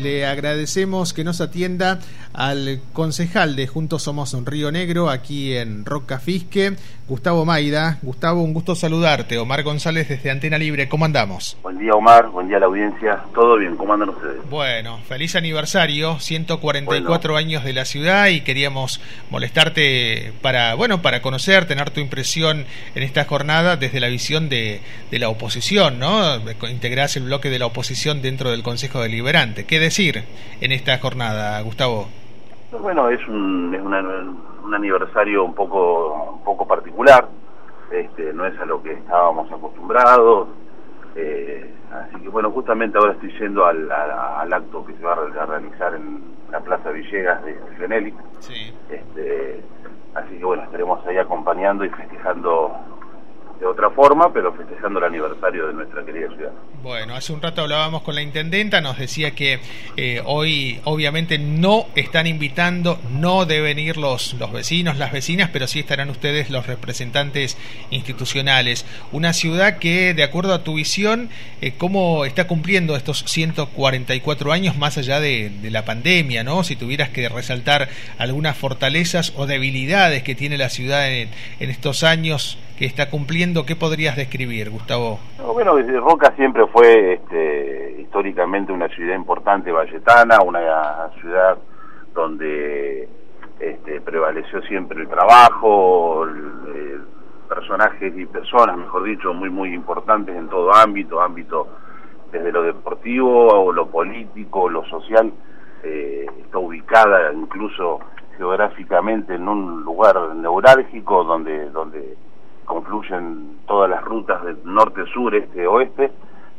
le agradecemos que nos atienda al concejal de Juntos Somos Río Negro, aquí en Roca Fisque, Gustavo Maida. Gustavo, un gusto saludarte. Omar González desde Antena Libre, ¿cómo andamos? Buen día, Omar, buen día a la audiencia. ¿Todo bien? ¿Cómo andan ustedes? Bueno, feliz aniversario, 144 años de la ciudad, y queríamos molestarte para conocer, tener tu impresión en esta jornada desde la visión de la oposición, ¿no? Integrás el bloque de la oposición dentro del Consejo Deliberante. ¿Qué decir en esta jornada, Gustavo? Bueno, es un aniversario un poco particular, no es a lo que estábamos acostumbrados, así que bueno, justamente ahora estoy yendo al acto que se va a realizar en la Plaza Villegas de Geneli. Sí. Así que bueno, estaremos ahí acompañando y festejando de otra forma, pero festejando el aniversario de nuestra querida ciudad. Bueno, hace un rato hablábamos con la intendenta, nos decía que hoy obviamente no están invitando, no deben ir los vecinos, las vecinas, pero sí estarán ustedes los representantes institucionales. Una ciudad que, de acuerdo a tu visión, ¿cómo está cumpliendo estos 144 años más allá de la pandemia, ¿no? Si tuvieras que resaltar algunas fortalezas o debilidades que tiene la ciudad en estos años que está cumpliendo, ¿qué podrías describir, Gustavo? Bueno, Roca siempre fue históricamente una ciudad importante valletana, una ciudad donde prevaleció siempre el trabajo, personajes y personas, mejor dicho, muy importantes en todo ámbito desde lo deportivo o lo político, lo social, está ubicada incluso geográficamente en un lugar neurálgico donde confluyen todas las rutas de norte, sur, este, oeste,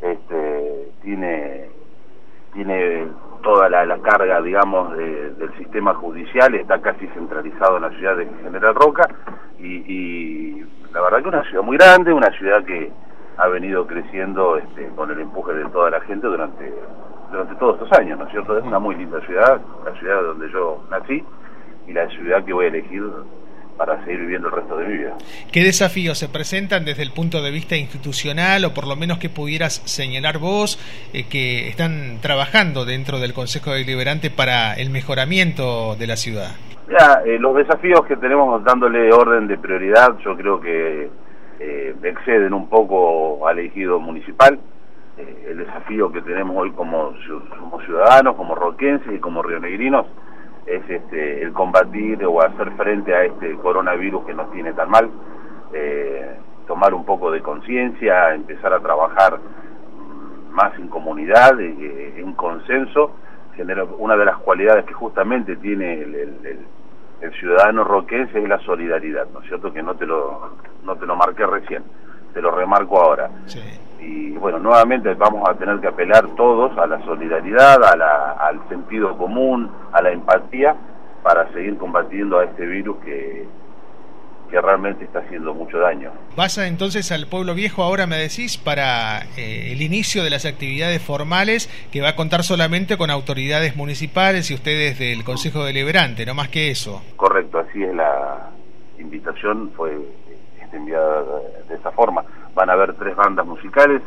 tiene toda la carga, digamos, del sistema judicial, está casi centralizado en la ciudad de General Roca, y la verdad que una ciudad muy grande, una ciudad que ha venido creciendo con el empuje de toda la gente durante todos estos años, ¿no es cierto? Es una muy linda ciudad, la ciudad donde yo nací, y la ciudad que voy a elegir para seguir viviendo el resto de mi vida. ¿Qué desafíos se presentan desde el punto de vista institucional, o por lo menos que pudieras señalar vos, que están trabajando dentro del Consejo Deliberante para el mejoramiento de la ciudad? Mira, los desafíos que tenemos dándole orden de prioridad, yo creo que exceden un poco al ejido municipal. El desafío que tenemos hoy como ciudadanos, como roquenses y como rionegrinos, es el combatir o hacer frente a este coronavirus que nos tiene tan mal, tomar un poco de conciencia, empezar a trabajar más en comunidad, en consenso. Una de las cualidades que justamente tiene el ciudadano roquense es la solidaridad, ¿no es cierto? Que no te lo marqué recién, te lo remarco ahora. Sí. Y bueno, nuevamente vamos a tener que apelar todos a la solidaridad, al sentido común, a la empatía, para seguir combatiendo a este virus que realmente está haciendo mucho daño. Vas entonces al Pueblo Viejo ahora, me decís, para el inicio de las actividades formales, que va a contar solamente con autoridades municipales y ustedes del Consejo Deliberante, no más que eso. Correcto, así es, la invitación fue enviada de esa forma. Van a haber 3 bandas musicales,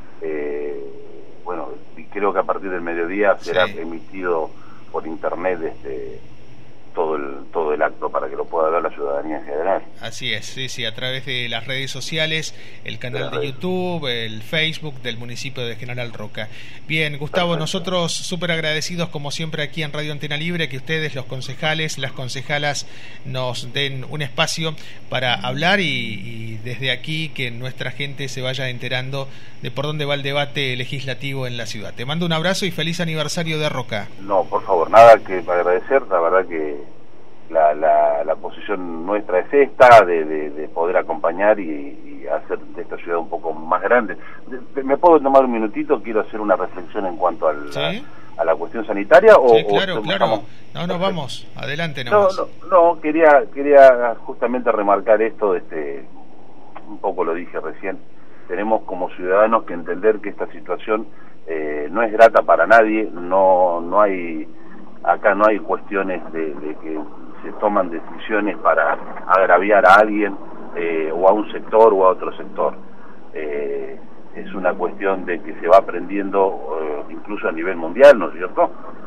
y creo que a partir del mediodía será emitido por internet todo el acto para que lo pueda ver la ciudadanía en general. Así es, sí, a través de las redes sociales, el canal de YouTube, el Facebook del municipio de General Roca. Bien, Gustavo, perfecto. Nosotros súper agradecidos como siempre aquí en Radio Antena Libre, que ustedes, los concejales, las concejalas, nos den un espacio para hablar y desde aquí que nuestra gente se vaya enterando de por dónde va el debate legislativo en la ciudad. Te mando un abrazo y feliz aniversario de Roca. No, por favor, nada que agradecer, la verdad que la posición nuestra es esta, de poder acompañar y hacer de esta ciudad un poco más grande. ¿Me puedo tomar un minutito? Quiero hacer una reflexión en cuanto a la cuestión sanitaria. Sí, claro. No, vamos, adelante nomás. No, quería justamente remarcar esto, un poco lo dije recién, tenemos como ciudadanos que entender que esta situación no es grata para nadie, acá no hay cuestiones de que se toman decisiones para agraviar a alguien o a un sector o a otro sector. Es una cuestión de que se va aprendiendo incluso a nivel mundial, ¿no es cierto?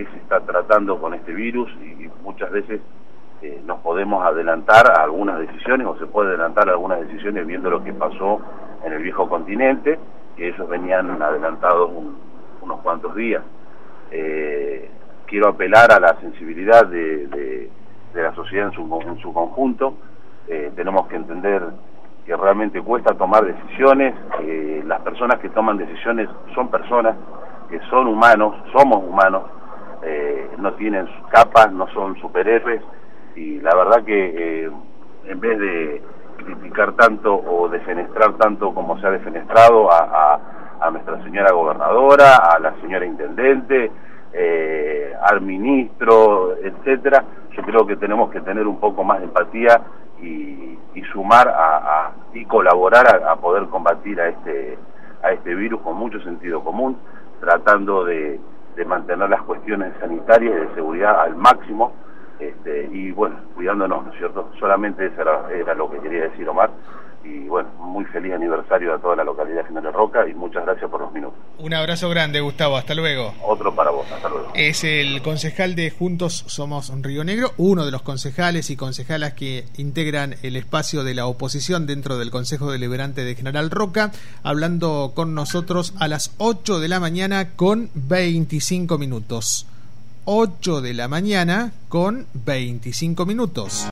qué se está tratando con este virus y muchas veces nos podemos adelantar a algunas decisiones o se puede adelantar a algunas decisiones viendo lo que pasó en el viejo continente, que ellos venían adelantados unos cuantos días. Quiero apelar a la sensibilidad de la sociedad en su conjunto. Tenemos que entender que realmente cuesta tomar decisiones, las personas que toman decisiones son personas que son humanos, somos humanos, no tienen capas, no son superhéroes, y la verdad que en vez de criticar tanto o defenestrar tanto como se ha defenestrado a nuestra señora gobernadora, a la señora intendente, al ministro, etcétera, yo creo que tenemos que tener un poco más de empatía y sumar y colaborar a poder combatir a este virus con mucho sentido común, tratando de mantener las cuestiones sanitarias y de seguridad al máximo, y bueno, cuidándonos, ¿no es cierto? Solamente eso era lo que quería decir, Omar. Y bueno, muy feliz aniversario a toda la localidad de General Roca y muchas gracias por los minutos. Un abrazo grande, Gustavo, hasta luego. Otro para vos, hasta luego. Es el concejal de Juntos Somos Río Negro, uno de los concejales y concejalas que integran el espacio de la oposición dentro del Consejo Deliberante de General Roca, hablando con nosotros a las 8 de la mañana con 25 minutos. 8 de la mañana con 25 minutos.